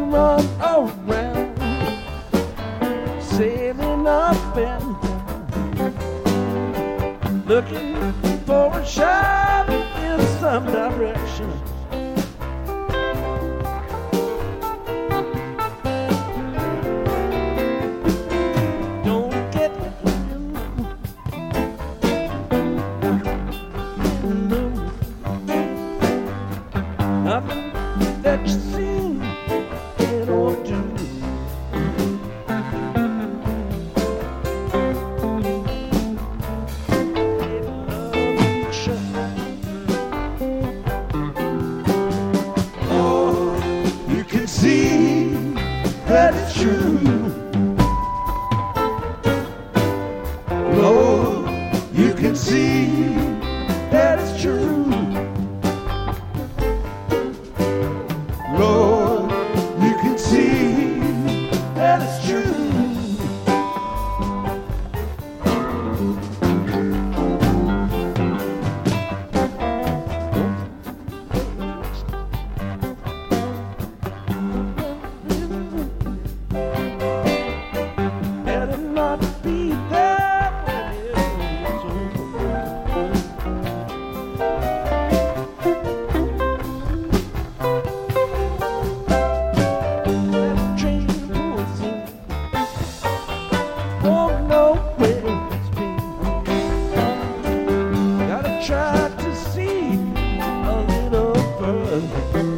run around, sailing up and down, looking for a shot in some direction. Don't get nothing that you see can or do. Oh, you can see that it's true. Oh, you can see that it's true. Lord, you can see that it's true. Let it not be that when it's over. That train pulls in, won't know where it's been. Gotta try to see a little further.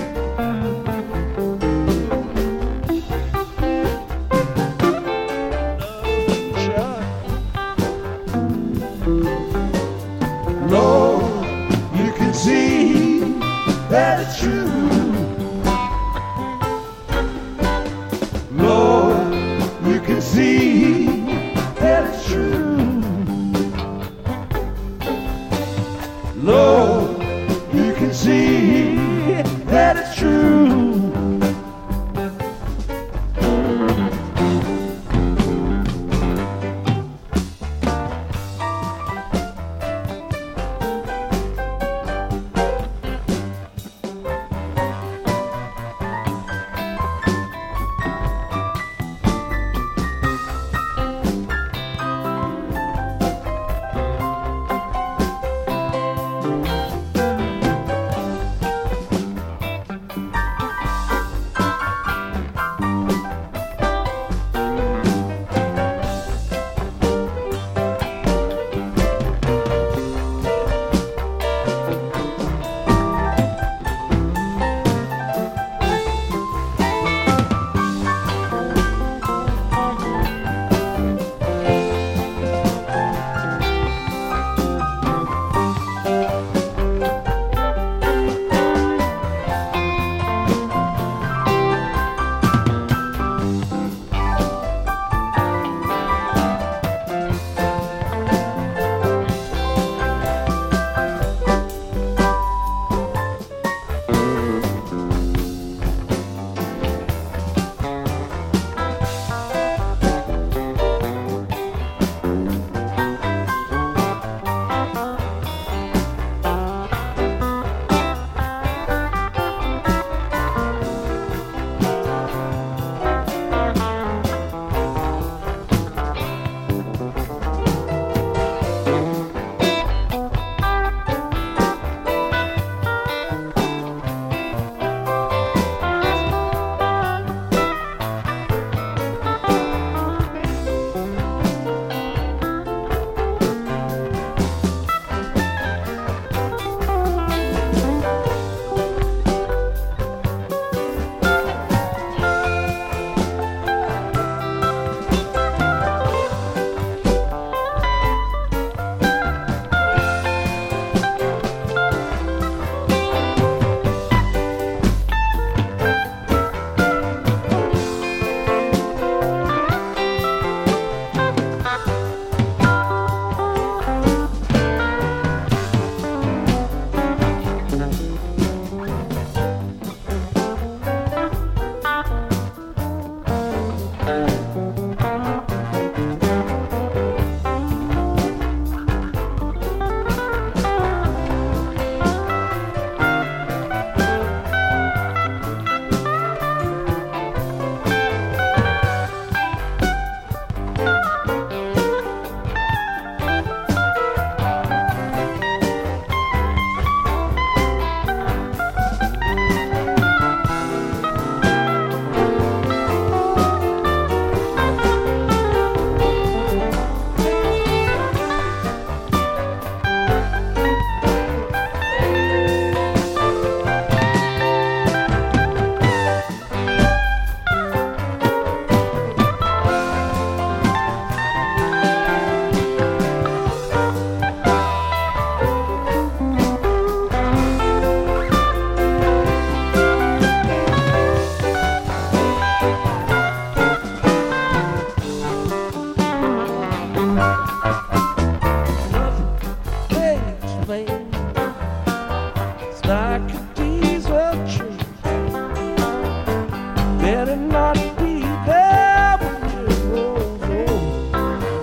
Lord, you can see that it's true. Lord, you can see that it's true. Lord, you can see that it's true. better not be there when it rolls over.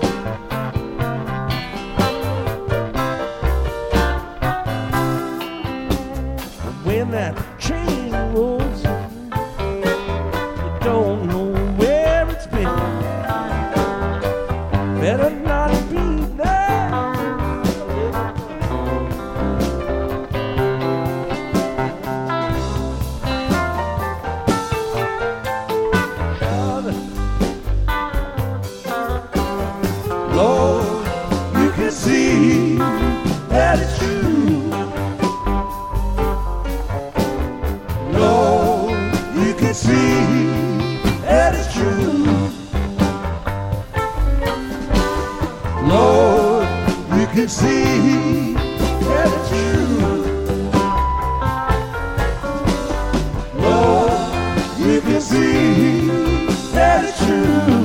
When that train rolls in, you don't know where it's been. Better not be there. Lord, you can see that it's true. Lord, you can see that it's true. Lord, you can see that it's true. Lord, you can see that it's true.